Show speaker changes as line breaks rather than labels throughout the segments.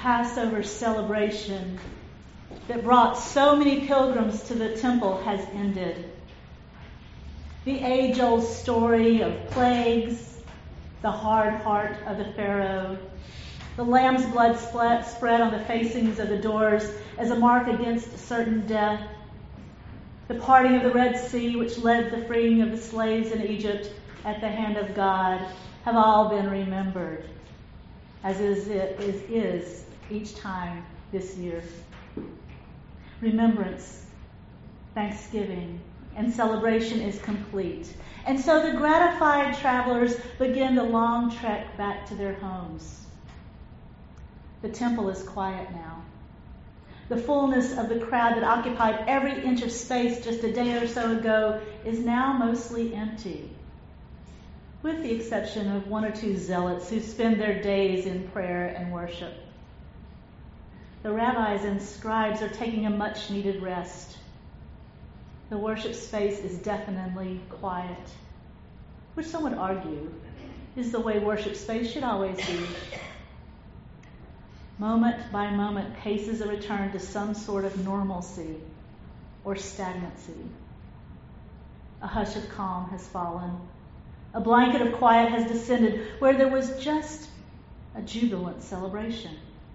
Passover celebration that brought so many pilgrims to the temple has ended. The age-old story of plagues, the hard heart of the Pharaoh, the lamb's blood spread on the facings of the doors as a mark against certain death, the parting of the Red Sea, which led the freeing of the slaves in Egypt at the hand of God, have all been remembered, as is each time this year. Remembrance, thanksgiving, and celebration is complete. And so the gratified travelers begin the long trek back to their homes. The temple is quiet now. The fullness of the crowd that occupied every inch of space just a day or so ago is now mostly empty, with the exception of one or two zealots who spend their days in prayer and worship. The rabbis and scribes are taking a much-needed rest. The worship space is deafeningly quiet, which some would argue is the way worship space should always be. Moment by moment paces a return to some sort of normalcy or stagnancy. A hush of calm has fallen. A blanket of quiet has descended where there was just a jubilant celebration.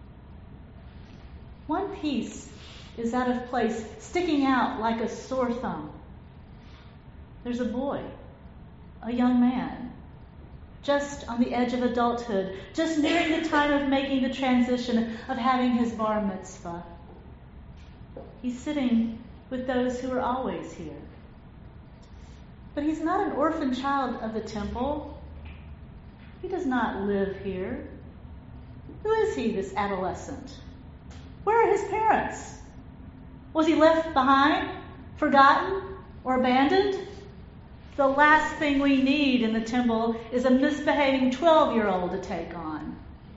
One piece is out of place, sticking out like a sore thumb. There's a boy, a young man, just on the edge of adulthood, just nearing the time of making the transition, of having his bar mitzvah. He's sitting with those who are always here. But he's not an orphan child of the temple. He does not live here. Who is he, this adolescent? Where are his parents? Was he left behind, forgotten, or abandoned? The last thing we need in the temple is a misbehaving 12-year-old to take on.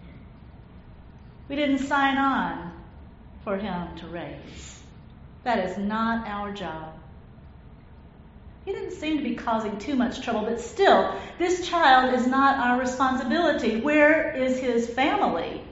We didn't sign on for him to raise. That is not our job. He didn't seem to be causing too much trouble, but still, this child is not our responsibility. Where is his family?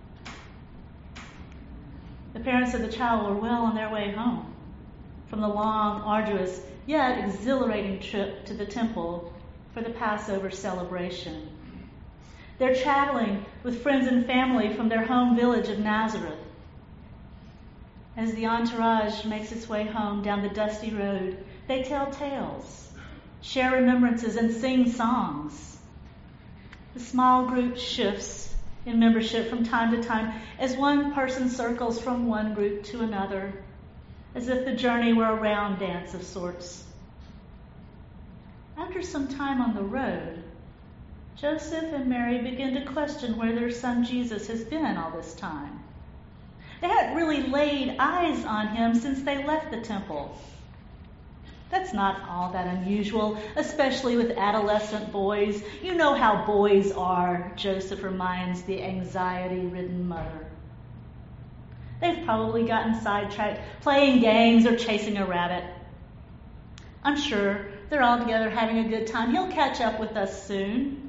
The parents of the child were well on their way home from the long, arduous, yet exhilarating trip to the temple for the Passover celebration. They're traveling with friends and family from their home village of Nazareth. As the entourage makes its way home down the dusty road, they tell tales, share remembrances, and sing songs. The small group shifts in membership from time to time as one person circles from one group to another, as if the journey were a round dance of sorts. After some time on the road, Joseph and Mary begin to question where their son Jesus has been all this time. They hadn't really laid eyes on him since they left the temple. That's not all that unusual, especially with adolescent boys. You know how boys are, Joseph reminds the anxiety-ridden mother. They've probably gotten sidetracked playing games or chasing a rabbit. I'm sure they're all together having a good time. He'll catch up with us soon.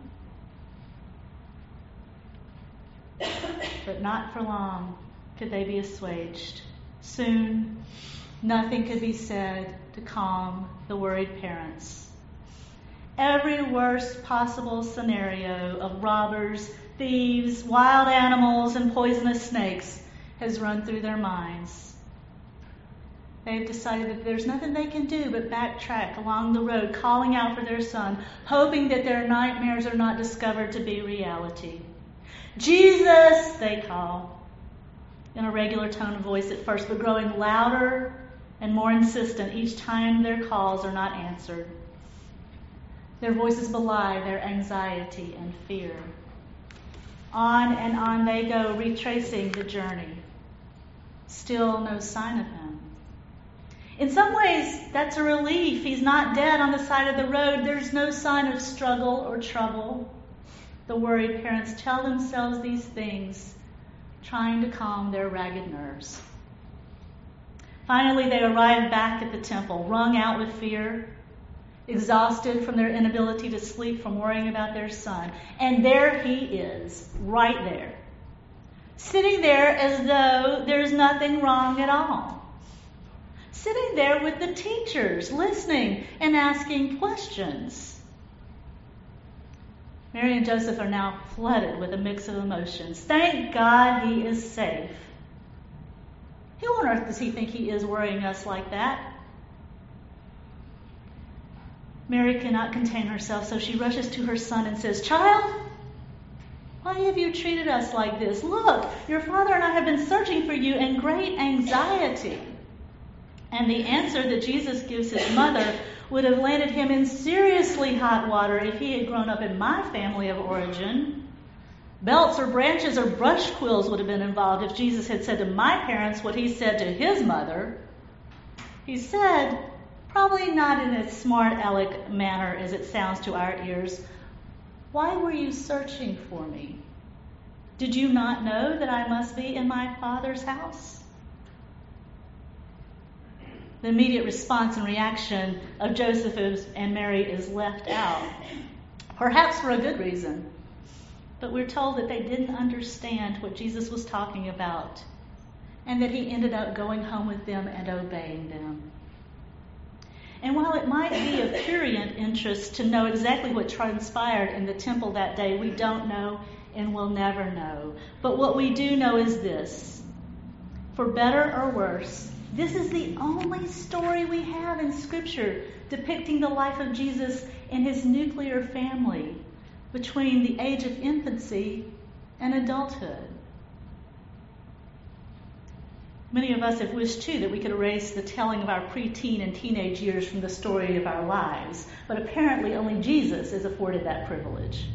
But not for long could they be assuaged. Soon, nothing could be said to calm the worried parents. Every worst possible scenario of robbers, thieves, wild animals, and poisonous snakes has run through their minds. They've decided that there's nothing they can do but backtrack along the road, calling out for their son, hoping that their nightmares are not discovered to be reality. Jesus, they call, in a regular tone of voice at first, but growing louder and more insistent each time their calls are not answered. Their voices belie their anxiety and fear. On and on they go, retracing the journey. Still no sign of him. In some ways, that's a relief. He's not dead on the side of the road. There's no sign of struggle or trouble. The worried parents tell themselves these things, trying to calm their ragged nerves. Finally, they arrive back at the temple, wrung out with fear, exhausted from their inability to sleep from worrying about their son. And there he is, right there, Sitting there as though there's nothing wrong at all. Sitting there with the teachers, listening and asking questions. Mary and Joseph are now flooded with a mix of emotions. Thank God he is safe. Who on earth does he think he is worrying us like that? Mary cannot contain herself, so she rushes to her son and says, "Child, why have you treated us like this? Look, your father and I have been searching for you in great anxiety." And the answer that Jesus gives his mother would have landed him in seriously hot water if he had grown up in my family of origin. Belts or branches or brush quills would have been involved if Jesus had said to my parents what he said to his mother. He said, probably not in a smart aleck manner as it sounds to our ears, "Why were you searching for me? Did you not know that I must be in my Father's house?" The immediate response and reaction of Joseph and Mary is left out, perhaps for a good reason. But we're told that they didn't understand what Jesus was talking about, and that he ended up going home with them and obeying them. And while it might be of prurient interest to know exactly what transpired in the temple that day, we don't know and will never know. But what we do know is this: for better or worse, this is the only story we have in Scripture depicting the life of Jesus and his nuclear family between the age of infancy and adulthood. Many of us have wished, too, that we could erase the telling of our preteen and teenage years from the story of our lives, but apparently only Jesus is afforded that privilege.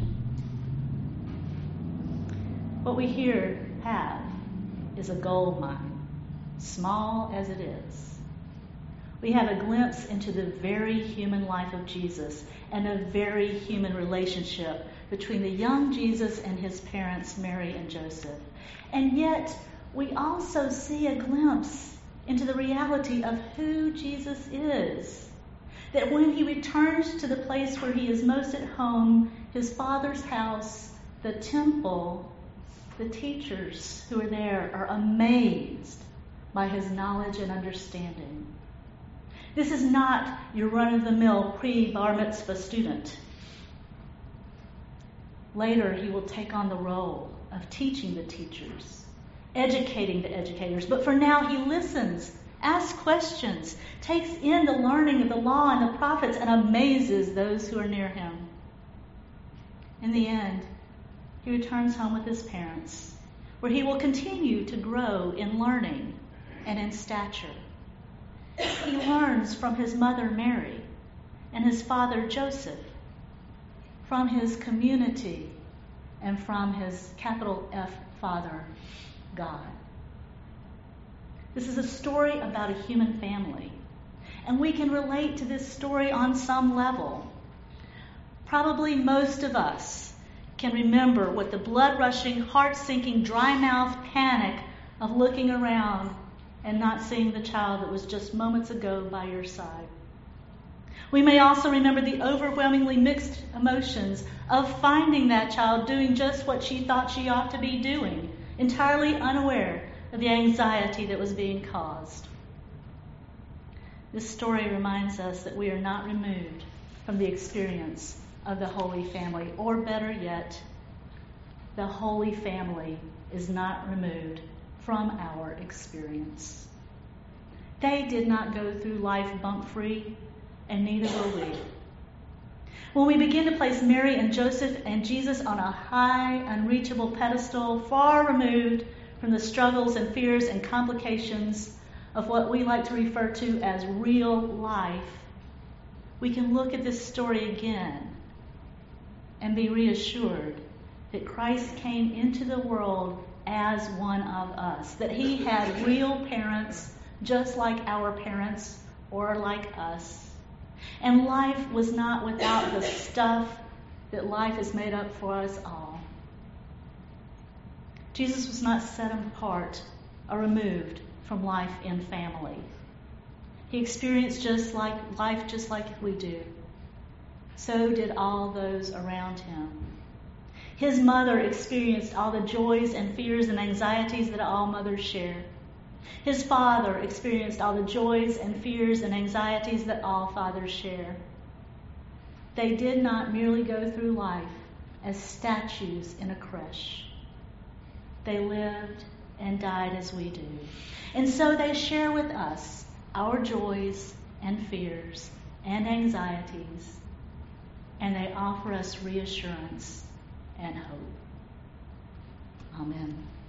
What we here have is a gold mine, small as it is. We have a glimpse into the very human life of Jesus and a very human relationship between the young Jesus and his parents, Mary and Joseph. And yet, we also see a glimpse into the reality of who Jesus is. That when he returns to the place where he is most at home, his Father's house, the temple, the teachers who are there are amazed by his knowledge and understanding. This is not your run-of-the-mill pre-bar mitzvah student. Later, he will take on the role of teaching the teachers, educating the educators. But for now, he listens, asks questions, takes in the learning of the law and the prophets, and amazes those who are near him. In the end, he returns home with his parents, where he will continue to grow in learning and in stature. He learns from his mother Mary and his father Joseph, from his community, and from his capital F Father, God. This is a story about a human family, and we can relate to this story on some level. Probably most of us can remember what the blood-rushing, heart-sinking, dry-mouth panic of looking around and not seeing the child that was just moments ago by your side. We may also remember the overwhelmingly mixed emotions of finding that child doing just what she thought she ought to be doing, entirely unaware of the anxiety that was being caused. This story reminds us that we are not removed from the experience of the Holy Family, or better yet, the Holy Family is not removed from our experience. They did not go through life bump-free, and neither will we. When we begin to place Mary and Joseph and Jesus on a high, unreachable pedestal, far removed from the struggles and fears and complications of what we like to refer to as real life, we can look at this story again and be reassured that Christ came into the world as one of us, that he had real parents just like our parents or like us. And life was not without the stuff that life is made up for us all. Jesus was not set apart or removed from life in family. He experienced life just like we do. So did all those around him. His mother experienced all the joys and fears and anxieties that all mothers share. His father experienced all the joys and fears and anxieties that all fathers share. They did not merely go through life as statues in a creche. They lived and died as we do. And so they share with us our joys and fears and anxieties, and they offer us reassurance and hope. Amen.